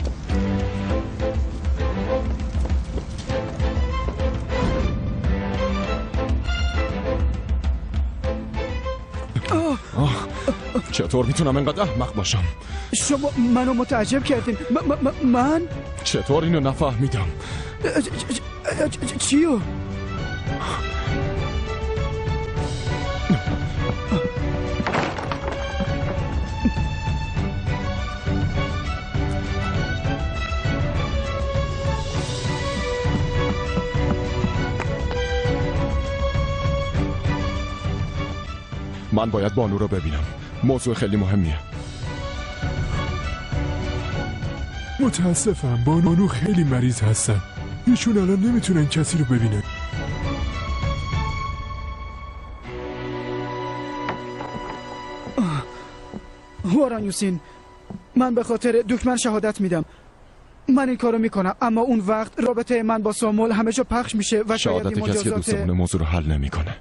چطور میتونم انقدر احمق باشم؟ شما منو متعجب کردین. من؟ چطور اینو نفهمیدم؟ چیو؟ من باید بانو رو ببینم. موضوع خیلی مهمیه. متاسفم، بانو خیلی مریض هستن. ایشون الان نمیتونن کسی رو ببینن. هواران یوسین، من به خاطر دکمن شهادت میدم. من این کارو میکنم، اما اون وقت رابطه من با سامول همه جا پخش میشه و شهادت کسی که دوستمون موضوع رو حل نمیکنه.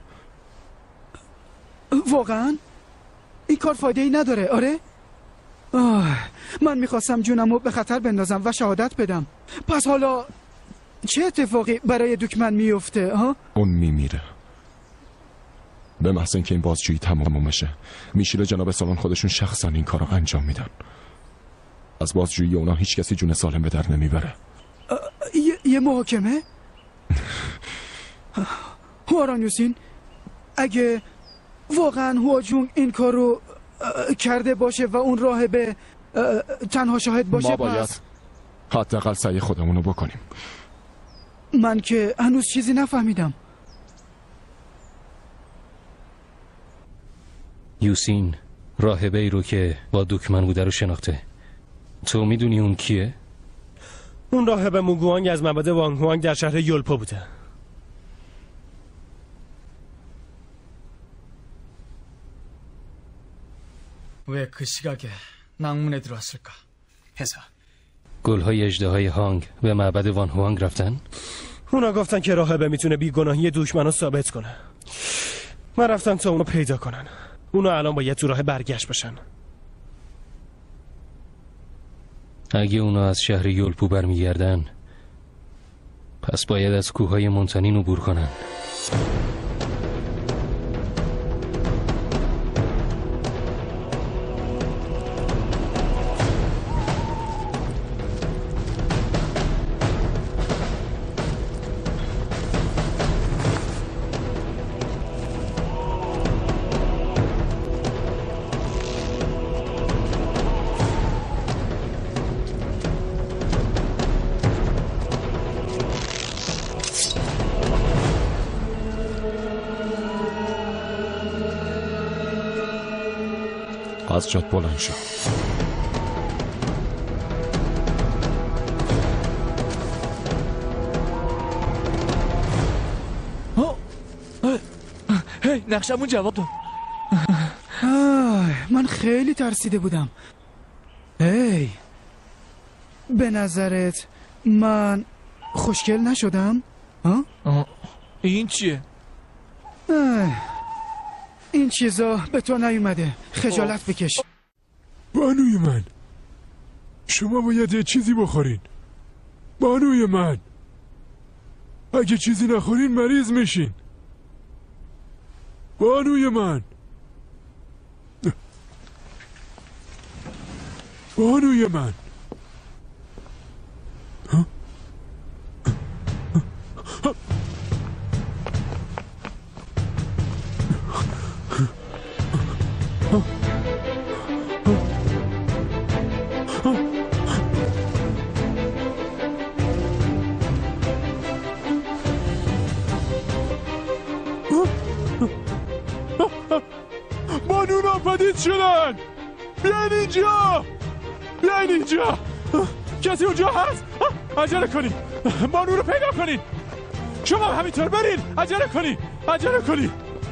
واقعا؟ این کار فایده ای نداره، آره؟ من میخواستم جونمو به خطر بندازم و شهادت بدم. پس حالا چه اتفاقی برای دکمن میفته؟ اون میمیره. به محض اینکه این بازجویی تمام بشه، میشیل جناب سالن خودشون شخصا این کارو انجام میدن. از بازجویی اونا هیچ کسی جون سالم به در نمیبره. یه محاکمه؟ هواران یوسین، اگه واقعا هواجونگ این کار رو کرده باشه و اون راهبه تنها شاهد باشه، ما باید حداقل سعی خودمون رو بکنیم. من که هنوز چیزی نفهمیدم. یوسین راهبه ای رو که با دکمن بوده رو شناخته. تو میدونی اون کیه؟ اون راهبه موگوانگ از معبد وانگ هوانگ در شهر یولپو بوده. 왜 그 시각에 낭문에 들어왔을까? 해서 گل‌های اژدهای هانگ به معبد وان هوانگ رفتن؟ اونا گفتن که راهبه میتونه بیگناهی دشمنو ثابت کنه. من رفتم تا اونو پیدا کنن. اونا الان باید تو راه برگشت باشن. اگه اونا از شهر یولپو برمیگردن، پس باید از کوههای مونتانین عبور کنن. از جات بلند شو. هی نقشمون جواب داد. من خیلی ترسیده بودم. هی به نظرت من خوشگل نشدم؟ این چیه؟ این چیزا به تو نیومده. خجالت بکش. بانوی من، شما باید یه چیزی بخورین. بانوی من، اگه چیزی نخورین مریض میشین. بانوی من، بانوی من. بانو ناپدید شدن. بیاین اینجا، بیاین اینجا. کسی اونجا هست؟ عجله کنید، بانو رو پیدا کنید. شما همینطور برید، عجله کنید، عجله کنید.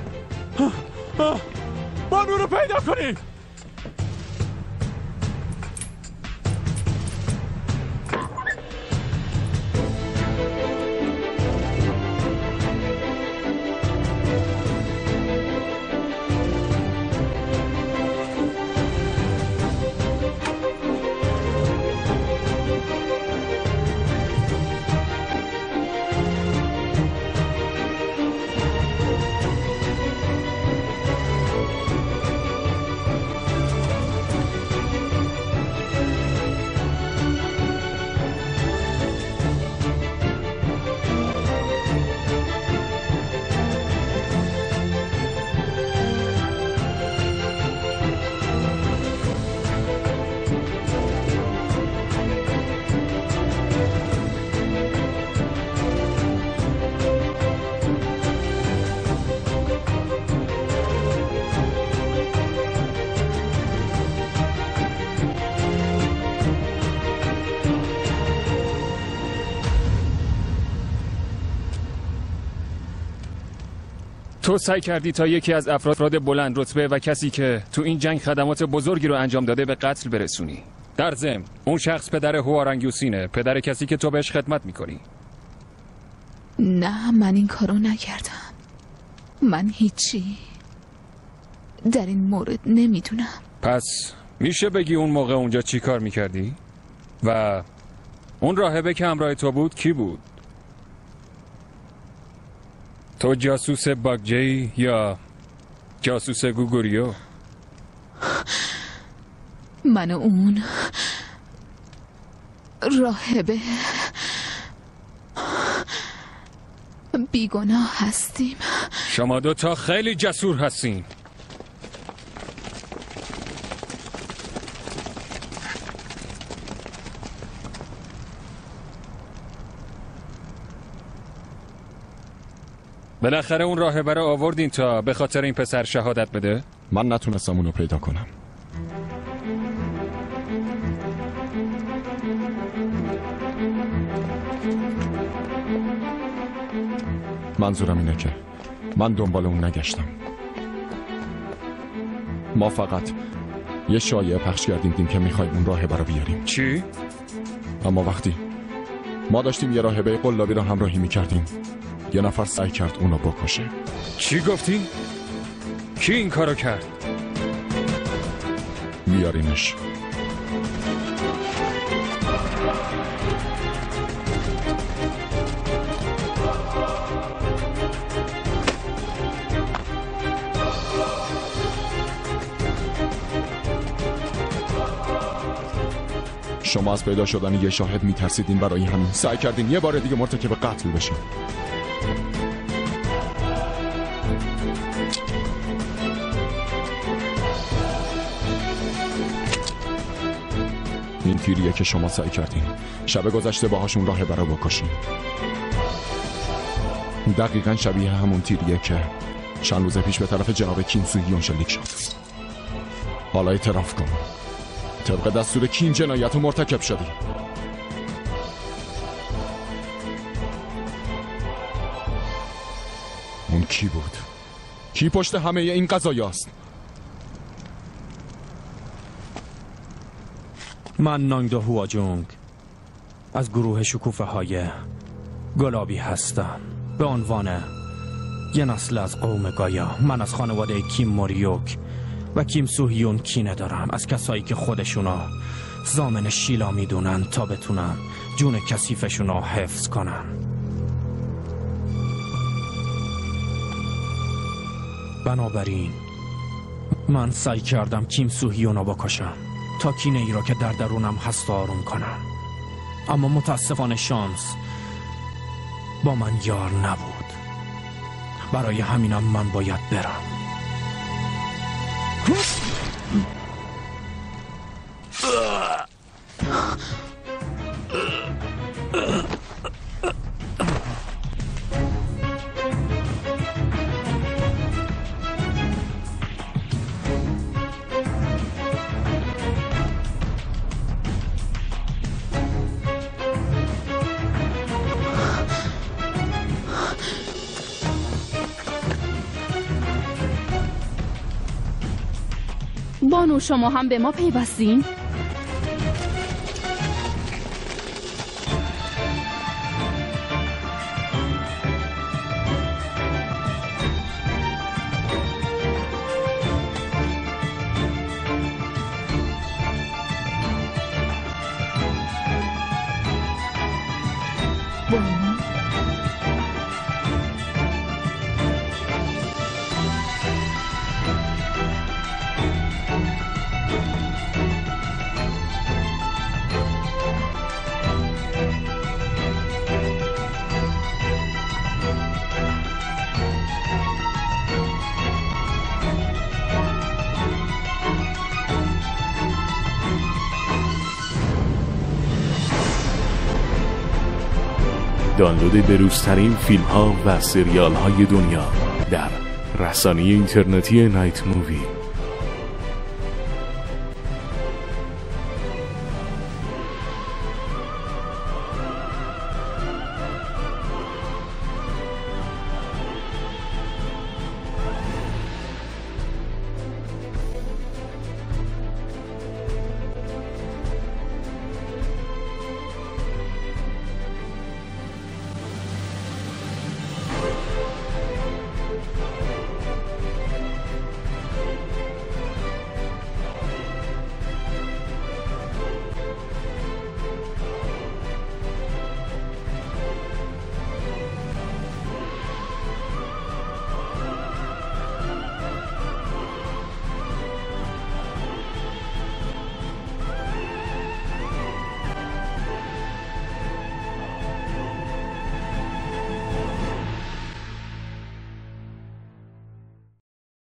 بانو رو پیدا کنید. تو سعی کردی تا یکی از افراد بلند رتبه و کسی که تو این جنگ خدمات بزرگی رو انجام داده به قتل برسونی. در ضمن اون شخص پدر هوارانگیوسینه، پدر کسی که تو بهش خدمت میکنی. نه، من این کارو نکردم. من هیچی در این مورد نمیدونم. پس میشه بگی اون موقع اونجا چی کار میکردی؟ و اون راهبه که همراه تو بود کی بود؟ تو جاسوس باگجی یا جاسوس گوگوریو؟ من و اون راهبه بیگناه هستیم. شما دوتا خیلی جسور هستین. بالاخره اون راهبه رو آوردین تا به خاطر این پسر شهادت بده؟ من نتونستم اونو پیدا کنم. منظورم اینه که من دنبال اون نگشتم. ما فقط یه شایعه پخش کردیم که میخوایم اون راهبه رو بیاریم. چی؟ اما وقتی ما داشتیم یه راهبه قلابی رو همراهی میکردیم، یه نفر سعی کرد اونو بکشه. چی گفتی؟ کی این کارو کرد؟ بیارینش. شما از پیدا شدن یه شاهد میترسیدین، برای همین سعی کردین یه بار دیگه مرتکب قتل بشین. این تیریه که شما سعی کردین شب گذشته باهاشون راهبه رو بکشین. دقیقاً شبیه همون تیریه که چند روز پیش به طرف جناب کیم سوهیون شلیک شد. حالا اعتراف کن، طبق دستور کیم جنایت رو مرتکب شدی. اون کی بود؟ کی پشت همه این قضایاست؟ من نانگدو هواجونگ از گروه شکوفه های گلابی هستم. به عنوان یه نسل از قوم گایا، من از خانواده کیم موریوک و کیم سوهیون کینه دارم. از کسایی که خودشونا ضامن شیلا میدونن تا بتونن جون کثیفشونو حفظ کنن. بنابراین من سعی کردم کیم سوهیونو بکشم تا کینه ای را که در درونم هست آروم کنم. اما متاسفانه شانس با من یار نبود. برای همینم من باید برم. بانو شما هم به ما پیوستین؟ دانلود بروزترین فیلم ها و سریال های دنیا در رسانه اینترنتی نایت مووی.